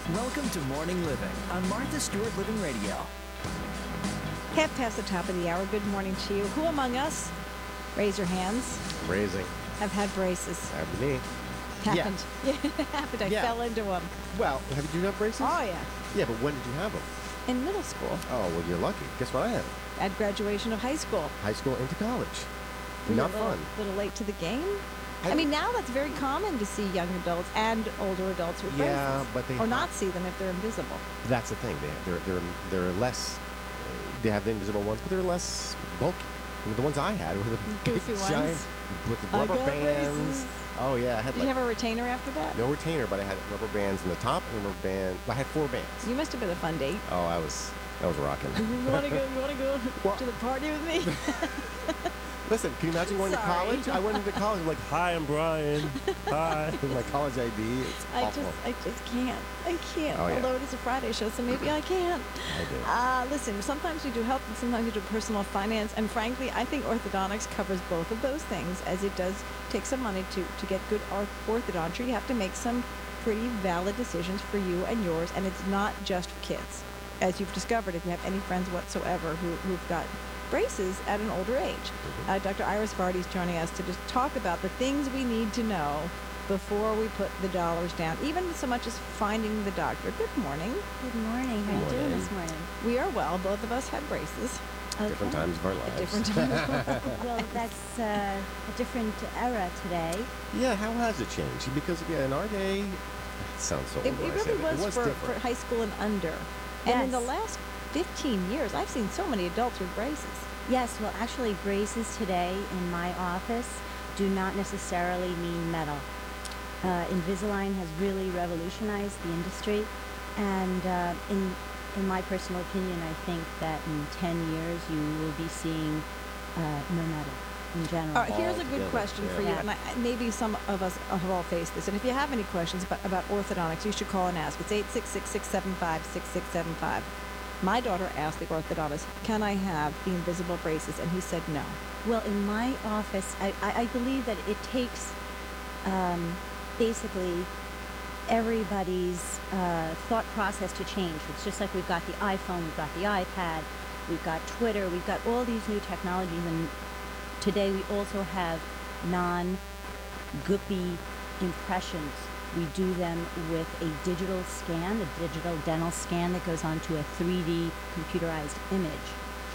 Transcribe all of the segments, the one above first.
Welcome to Morning Living on Martha Stewart Living Radio. Half past the top of the hour. Good morning to you. Who among us, raise your hands, Raising. have had braces? That would be me. Happened. Yeah, it happened. I fell into them. Well, you have braces? Oh, yeah. Yeah, but when did you have them? In middle school, Oh, well, you're lucky. Guess what I had? at graduation of high school. High school into college. Were you Not a little, fun. little late to the game? I mean, now that's very common to see young adults and older adults with braces. Yeah, but they or not see them if they're invisible. That's the thing. They're less. They have the invisible ones, but they're less bulky. I mean, the ones I had were the Goofy big, ones. giant with the I rubber got bands. braces. Oh yeah, I had Did you have a retainer after that? no retainer, but I had rubber bands in the top and rubber band. I had 4 bands. You must have been a fun date. Oh, I was rocking. You want to go Well- to the party with me? Listen, can you imagine going to Sorry. college? I went into college like, hi, I'm Brian. Hi. With my college ID. It's awful. I just can't. I can't. Oh, yeah. Although it is a Friday show, so maybe I can. I do. Listen, sometimes we do health and sometimes we do personal finance. And frankly, I think orthodontics covers both of those things, as it does take some money to get good orthodonture. You have to make some pretty valid decisions for you and yours, and it's not just for kids. As you've discovered, if you have any friends whatsoever who've got braces at an older age. Dr. Iris Vardy is joining us to just talk about the things we need to know before we put the dollars down, even so much as finding the doctor. Good morning. Good morning. How are you doing Morning. this morning? We are well. Both of us had braces. Different times of our At lives. different times. Well, that's a different era today. Yeah, how has it changed? Because in our day, it sounds so old It when I say really that. was It for different. high school and under. And in the Yes. last 15 years, I've seen so many adults with braces. Yes, well, actually, braces today in my office do not necessarily mean metal. Invisalign has really revolutionized the industry, and in my personal opinion, I think that in 10 years you will be seeing no metal in general. All right, here's a good Altogether, question for you, yeah. and maybe some of us have all faced this. And if you have any questions about orthodontics, you should call and ask. It's 866-675-6675. My daughter asked the orthodontist, can I have the invisible braces? And he said no. Well, in my office, I believe that it takes basically everybody's thought process to change. It's just like we've got the iPhone, we've got the iPad, we've got Twitter, we've got all these new technologies, and today we also have non-goopy impressions. We do them with a digital scan, a digital dental scan that goes onto a 3D computerized image.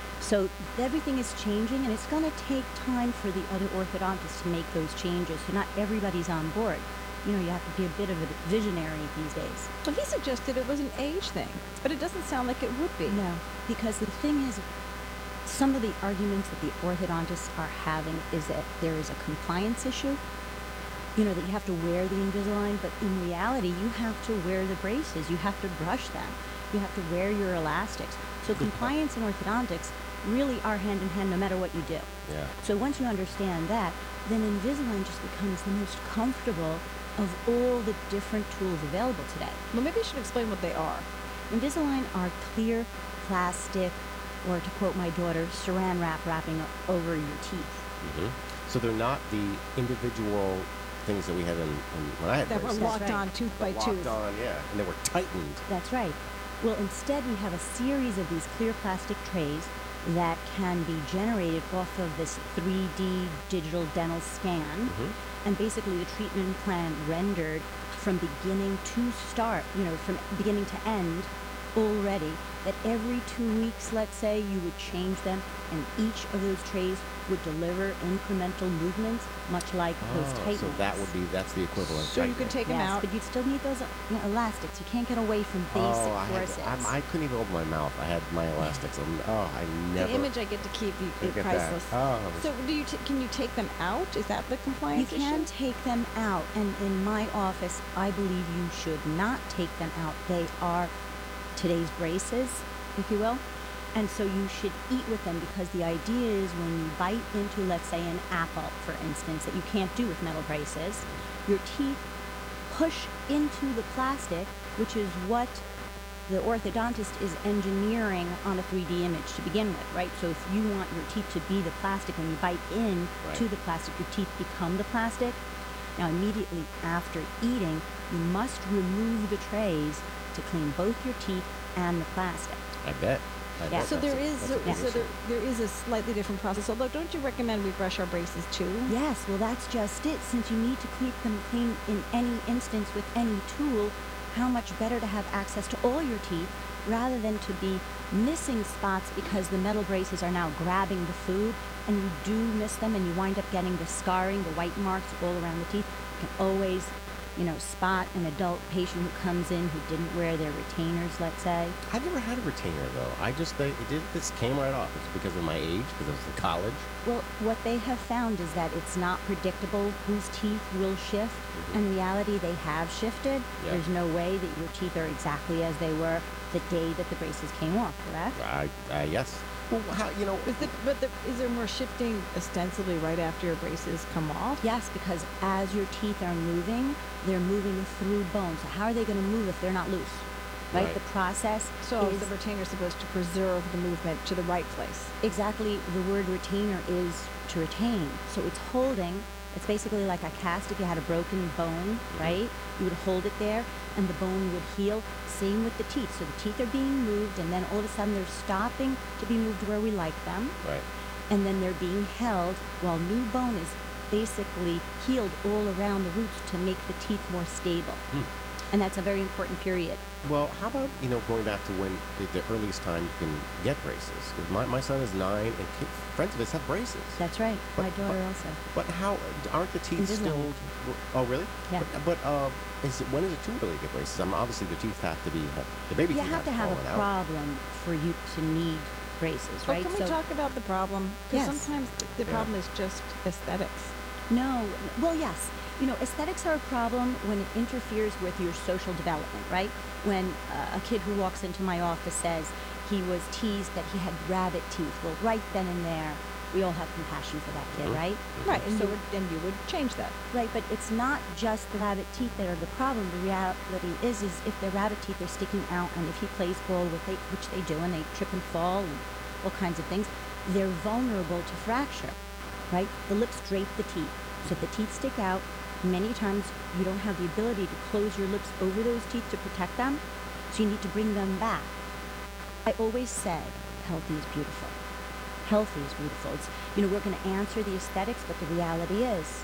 So everything is changing, and it's going to take time for the other orthodontists to make those changes. So not everybody's on board. You know, you have to be a bit of a visionary these days. Well, he suggested it was an age thing, but it doesn't sound like it would be. No, because the thing is, some of the arguments that the orthodontists are having is that there is a compliance issue. You know, that you have to wear the Invisalign, but in reality, you have to wear the braces. You have to brush them. You have to wear your elastics. So compliance and orthodontics really are hand in hand no matter what you do. Yeah. So once you understand that, then Invisalign just becomes the most comfortable of all the different tools available today. Well, maybe you should explain what they are. Invisalign are clear plastic, or to quote my daughter, saran wrap wrapping over your teeth. So they're not the individual things that we had when I had That were braces. locked right. on tooth by Locked tooth. on, yeah, and they were tightened. That's right. Well, instead we have a series of these clear plastic trays that can be generated off of this 3D digital dental scan, and basically the treatment plan rendered from beginning to start, you know, from beginning to end already, that every 2 weeks, let's say, you would change them, and each of those trays would deliver incremental movements, much like those tight so ones. that's the equivalent. So you could take them Yes, out. but you'd still need those elastics. You can't get away from basic forces. I couldn't even open my mouth. I had my elastics. I never. The image I get to keep is Look at priceless. that. So can you take them out? Is that the You compliance can issue? take them out, and in my office, I believe you should not take them out. They are today's braces, if you will, and so you should eat with them, because the idea is when you bite into, let's say, an apple, for instance, that you can't do with metal braces, your teeth push into the plastic, which is what the orthodontist is engineering on a 3D image to begin with, right? So if you want your teeth to be the plastic, when you bite in Right. to the plastic, your teeth become the plastic. Now, immediately after eating, you must remove the trays to clean both your teeth and the plastic. I bet. Yeah. So there is that's a big issue. there is a slightly different process. Although, don't you recommend we brush our braces too? Yes, well, that's just it. Since you need to keep them clean in any instance with any tool, how much better to have access to all your teeth rather than to be missing spots because the metal braces are now grabbing the food and you do miss them and you wind up getting the scarring, the white marks all around the teeth. You can always, spot an adult patient who comes in who didn't wear their retainers, let's say. I've never had a retainer though. This came right off. It's because of my age, because I was in college. Well, what they have found is that it's not predictable whose teeth will shift. In reality, they have shifted. Yeah. There's no way that your teeth are exactly as they were the day that the braces came off, correct? Yes. Well, how, Is there more shifting ostensibly right after your braces come off? Yes, because as your teeth are moving, they're moving through bone. So how are they going to move if they're not loose? Right? Right. The process So is the retainer is supposed to preserve the movement to the right place. exactly the word retainer is to retain. So it's holding. It's basically like a cast. If you had a broken bone, right? You would hold it there and the bone would heal. Same with the teeth. So the teeth are being moved and then all of a sudden they're stopping to be moved where we like them. Right. And then they're being held while new bone is basically healed all around the roots to make the teeth more stable. And that's a very important period. Well, how about, going back to when the earliest time you can get braces? 'Cause my son is 9 and friends of his have braces. That's right. But- My daughter also. But how, aren't the teeth still, Invisalign. oh really? Yeah. But when is it too early to get braces? Obviously the teeth have to be, the baby You teeth have to have fallen a out. problem for you to need braces, But right? can we talk about the problem? Because Yes. sometimes the Yeah. problem is just aesthetics. No. Well, yes. Aesthetics are a problem when it interferes with your social development, right? When a kid who walks into my office says he was teased that he had rabbit teeth, well, right then and there, we all have compassion for that kid, right? Right, and So- you would change that. Right, but it's not just the rabbit teeth that are the problem. The reality is if their rabbit teeth are sticking out and if he plays ball with it, which they do, and they trip and fall and all kinds of things, they're vulnerable to fracture, right? The lips drape the teeth. So if the teeth stick out, many times you don't have the ability to close your lips over those teeth to protect them, so you need to bring them back. I always say, healthy is beautiful. Healthy is beautiful. It's, we're going to answer the aesthetics, but the reality is,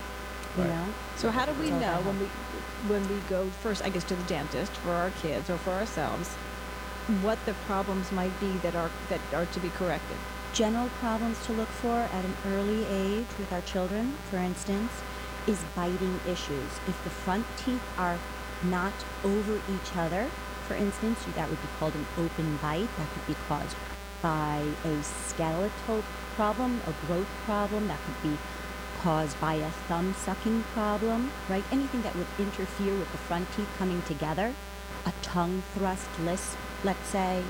you Right. know? So how do we It's all know about when we go first, I guess, to the dentist for our kids or for ourselves, what the problems might be that are to be corrected? General problems to look for at an early age with our children, for instance, is biting issues. If the front teeth are not over each other, for instance, that would be called an open bite. That could be caused by a skeletal problem, a growth problem. That could be caused by a thumb sucking problem, right? Anything that would interfere with the front teeth coming together, a tongue thrust lisp, let's say,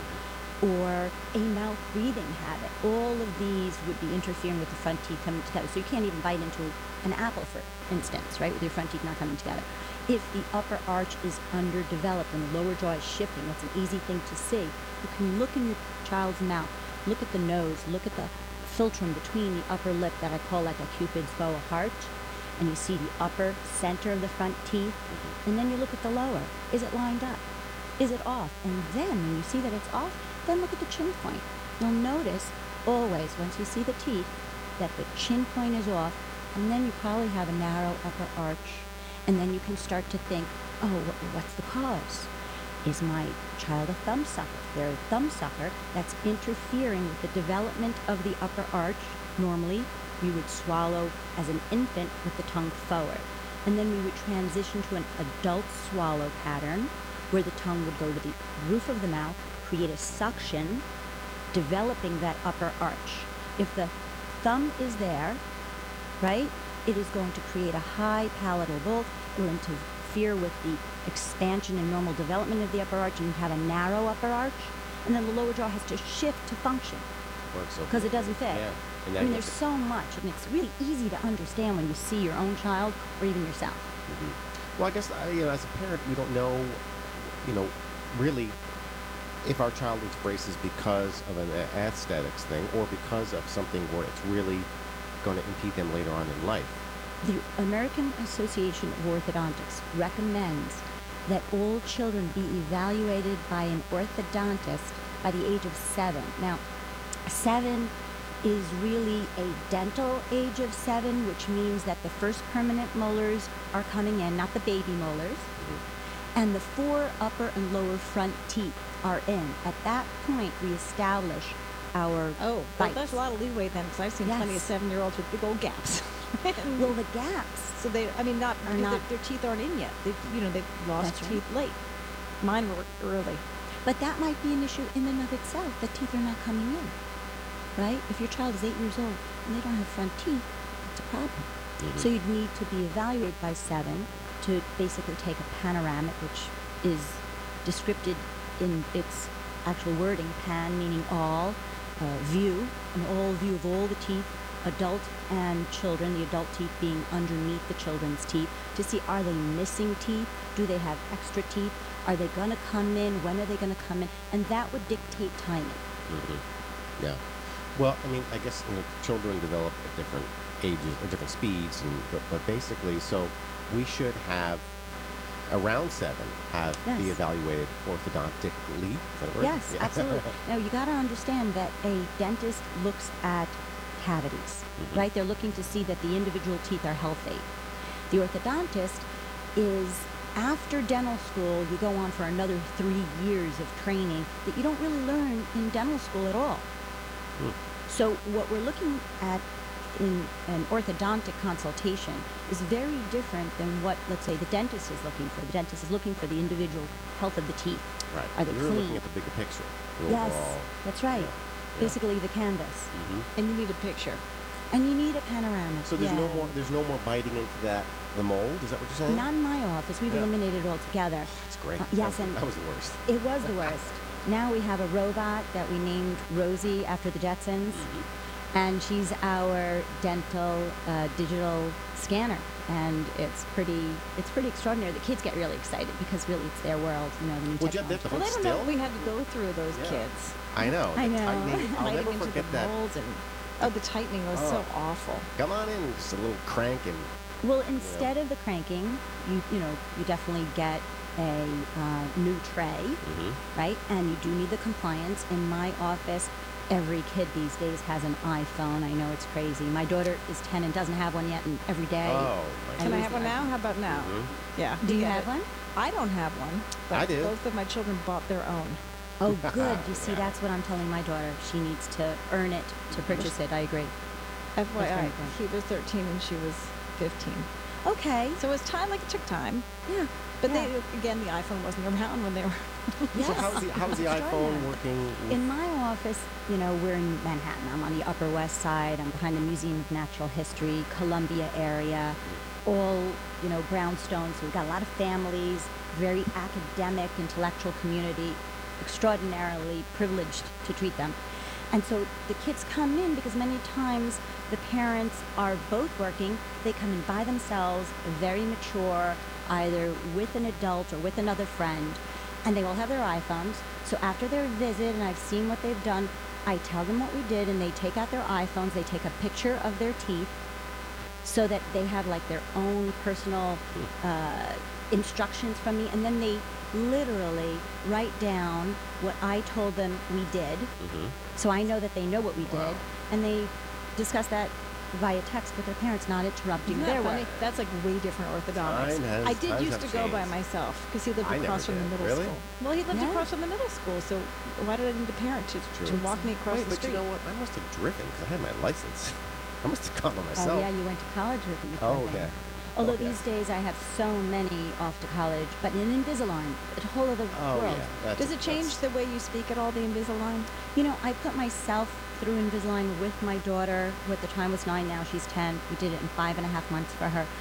or a mouth breathing habit. All of these would be interfering with the front teeth coming together. So you can't even bite into an apple, for instance, right, with your front teeth not coming together. If the upper arch is underdeveloped and the lower jaw is shifting, that's an easy thing to see. You can look in your child's mouth, look at the nose, look at the philtrum between the upper lip that I call like a Cupid's bow, a heart, and you see the upper center of the front teeth, and then you look at the lower. Is it lined up? Is it off? And then when you see that it's off, then look at the chin point. You'll notice always, once you see the teeth, that the chin point is off, and then you probably have a narrow upper arch, and then you can start to think, oh, what's the cause? Is my child a thumb sucker? If they're a thumb sucker, that's interfering with the development of the upper arch. Normally, we would swallow as an infant with the tongue forward, and then we would transition to an adult swallow pattern, where the tongue would go to the roof of the mouth, create a suction, developing that upper arch. If the thumb is there, right, it is going to create a high palatal bulk. It will interfere with the expansion and normal development of the upper arch, and you have a narrow upper arch, and then the lower jaw has to shift to function because it doesn't fit. Yeah. And I mean, there's so much, and it's really easy to understand when you see your own child or even yourself. Well, I guess, as a parent, we don't know, really if our child needs braces because of an aesthetics thing or because of something where it's really going to impede them later on in life. The American Association of Orthodontics recommends that all children be evaluated by an orthodontist by the age of 7. Now, 7 is really a dental age of 7, which means that the first permanent molars are coming in, not the baby molars, and the 4 upper and lower front teeth are in. At that point, we establish our Well, bites. there's a lot of leeway then, because I've seen plenty of Yes. 7-year-olds with big old gaps. Well, the gaps. So they, I mean, not, Are because not- their teeth aren't in yet. They've lost That's right. teeth late. Mine were early. But that might be an issue in and of itself. The teeth are not coming in, right? If your child is 8 years old and they don't have front teeth, it's a problem. So you'd need to be evaluated by 7 to basically take a panoramic, which is descripted in its actual wording, pan meaning all, view, an all view of all the teeth, adult and children, the adult teeth being underneath the children's teeth, to see, are they missing teeth? Do they have extra teeth? Are they going to come in? When are they going to come in? And that would dictate timing. Yeah. Well, I mean, I guess children develop at different ages or different speeds, but basically, so we should have around 7 have Yes. be evaluated orthodontically. Is that a word? Yes, Yeah. absolutely. Now, you got to understand that a dentist looks at cavities, right? They're looking to see that the individual teeth are healthy. The orthodontist is, after dental school, you go on for another 3 years of training that you don't really learn in dental school at all. So what we're looking at in an orthodontic consultation is very different than what, let's say, the dentist is looking for. The dentist is looking for the individual health of the teeth. Right. Are they You're clean? looking at the bigger picture. The Yes, overall. that's right. Yeah. Basically, the canvas. And you need a picture. And you need a panoramic. So there's yeah. no more biting into the mold. Is that what you're saying? Not in my office. We've Yeah. eliminated it altogether. That's great. Yes, that, and that was the worst. it was the worst. Now we have a robot that we named Rosie after the Jetsons, and she's our dental digital scanner. And it's pretty extraordinary. The kids get really excited because really it's their world, the new Would you have technology. to Well, they don't hold know still? what we had to go through, those Yeah. kids. I know. I the know. tightening, I'll Biting never into forget the that. molds and the tightening was so Oh. awful. Come on in, just a little crank and Well, instead of the cranking, you definitely get a new tray, right? And you do need the compliance. In my office, every kid these days has an iPhone. I know it's crazy. My daughter is 10 and doesn't have one yet, and every day. oh my Can I use have the one now? iPhone. How about now? Yeah. Do you get have it. one? I don't have one. But I do. Both of my children bought their own. Oh, good. You see, Yeah. that's what I'm telling my daughter. She needs to earn it to purchase it. I agree. FYI, very good. he was 13 and she was 15. Okay. So it was time, it took time. Yeah. But Yeah. again, the iPhone wasn't around when they were. Yes. So how's the iPhone Extraordinary. working? With, In my office, we're in Manhattan. I'm on the Upper West Side. I'm behind the Museum of Natural History, Columbia area, all, brownstones. So we've got a lot of families, very academic, intellectual community, extraordinarily privileged to treat them. And so the kids come in because many times the parents are both working. They come in by themselves, very mature, either with an adult or with another friend, and they all have their iPhones. So after their visit, and I've seen what they've done, I tell them what we did, and they take out their iPhones, they take a picture of their teeth so that they have like their own personal instructions from me, and then they literally write down what I told them we did. So I know that they know what we did, and they discuss that via text with their parents, not interrupting Isn't their that funny? work. That's like way different orthodontics. I did times used to have go by changed. myself because he lived I never across from the did. middle Really? school. Well, he lived Yeah. across from the middle school, so why did I need a parent to walk me across Wait, the but street? you know what? I must have driven because I had my license. I must have gone by Oh myself. yeah, you went to college with me. Oh, poor thing. okay. Although Okay. these days I have so many off to college, but in Invisalign, a whole other Oh, world. yeah. That's- Does it change that's- the way you speak at all, the Invisalign? I put myself through Invisalign with my daughter, who at the time was 9, now she's 10. We did it in 5.5 months for her.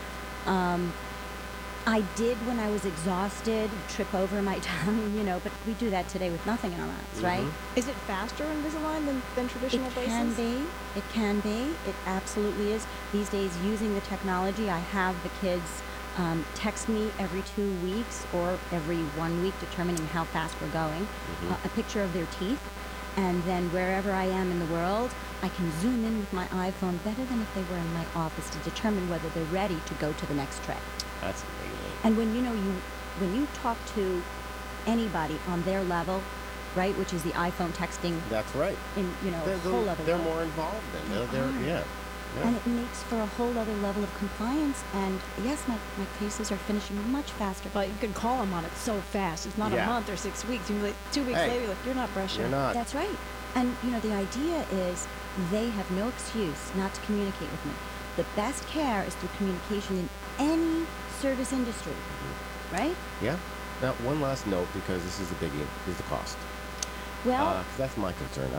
I did, when I was exhausted, trip over my tongue, but we do that today with nothing in our mouths, right? Is it faster Invisalign than traditional It braces? can be. It can be. It absolutely is. These days, using the technology, I have the kids text me every 2 weeks or every 1 week, determining how fast we're going, a picture of their teeth. And then wherever I am in the world, I can zoom in with my iPhone better than if they were in my office to determine whether they're ready to go to the next tray. That's amazing. And when you talk to anybody on their level, right, which is the iPhone texting That's right. in, a whole other They're level. more involved then. They are. Yeah. And it makes for a whole other level of compliance. And yes, my cases are finishing much faster. But you can call them on it so fast. It's not a Yeah. month or 6 weeks. You're like 2 weeks Hey, later, you're like, you're not brushing. You're not. That's right. And, the idea is they have no excuse not to communicate with me. The best care is through communication in any service industry, right? Yeah. Now, one last note, because this is a biggie, is the cost. Well, 'Cause that's my concern.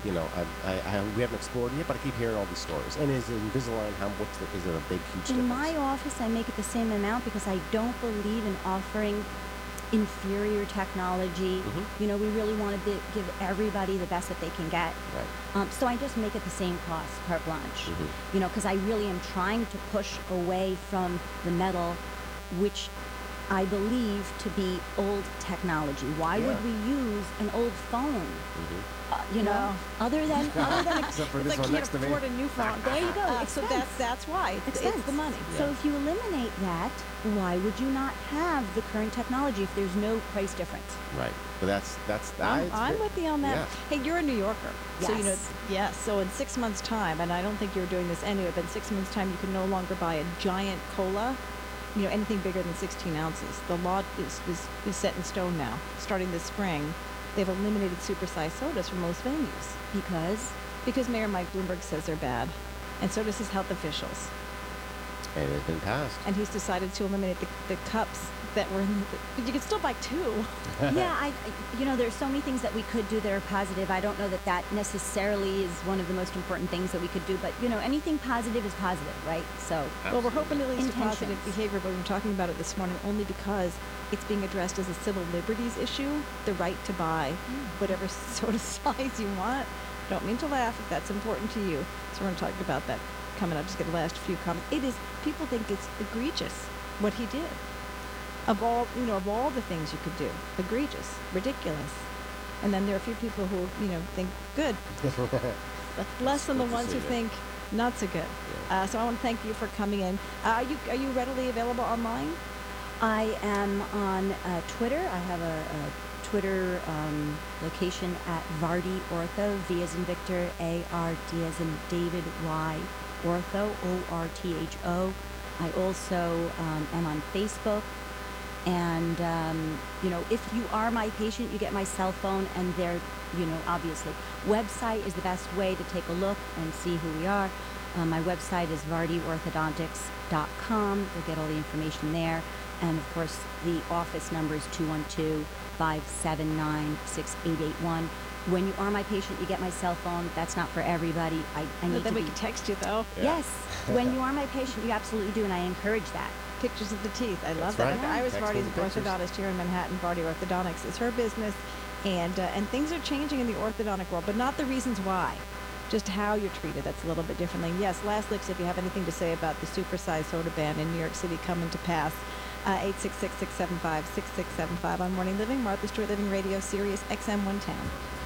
We haven't explored it yet, but I keep hearing all these stories. And is Invisalign, is it a big, huge in difference? my office, I make it the same amount because I don't believe in offering inferior technology. Mhm. We really want to give everybody the best that they can get. Right. So I just make it the same cost, carte blanche. Mhm. Because I really am trying to push away from the metal, which I believe to be old technology. Why Yeah. would we use an old phone? Mhm. No. Other than Except for It's this like one you next to can't me. afford a new phone. There you go. So Expense. that's why. It's Expense. the money. So Yeah. if you eliminate that, why would you not have the current technology if there's no price difference? Right. But that's I'm with you on that. Yeah. Hey, you're a New Yorker. So, Yes. yes. So in 6 months' time, and I don't think you're doing this anyway, but in 6 months' time, you can no longer buy a giant cola, anything bigger than 16 ounces. The law is set in stone now. Starting this spring, they've eliminated supersized sodas from most venues because Mayor Mike Bloomberg says they're bad, and so does his health officials. And it's been passed. And he's decided to eliminate the cups that were in but you can still buy 2. Yeah, there's so many things that we could do that are positive. I don't know that necessarily is one of the most important things that we could do, but anything positive is positive, right? So, Well, we're hoping it leads to Intentions. positive behavior, but we're talking about it this morning only because it's being addressed as a civil liberties issue, the right to buy whatever sort of size you want. Don't mean to laugh if that's important to you. So we're going to talk about that coming up. Just get the last few comments. People think it's egregious what he did. Of all the things you could do, egregious, ridiculous. And then there are a few people who, think good. But less than the good to ones see who that. think not so good. So I want to thank you for coming in. Are you readily available online? I am on Twitter. I have a Twitter location at Vardy Ortho, V as in Victor, A-R-D as in David, Y, Ortho, O-R-T-H-O. I also am on Facebook. And, if you are my patient, you get my cell phone, and there, obviously. Website is the best way to take a look and see who we are. My website is vardyorthodontics.com. You'll get all the information there. And, of course, the office number is 212-579-6881. When you are my patient, you get my cell phone. That's not for everybody. I need Then to we be... can text you, though. Yeah. Yes. When you are my patient, you absolutely do, and I encourage that. Pictures of the teeth. I love That's that. right. Iris Text Vardy's me an the pictures. orthodontist here in Manhattan. Vardy Orthodontics is her business, and things are changing in the orthodontic world, but not the reasons why. Just how you're treated. That's a little bit differently. Yes, last licks, if you have anything to say about the supersized soda ban in New York City coming to pass, 866-675-6675 on Morning Living, Martha Stewart Living Radio, Sirius XM 110.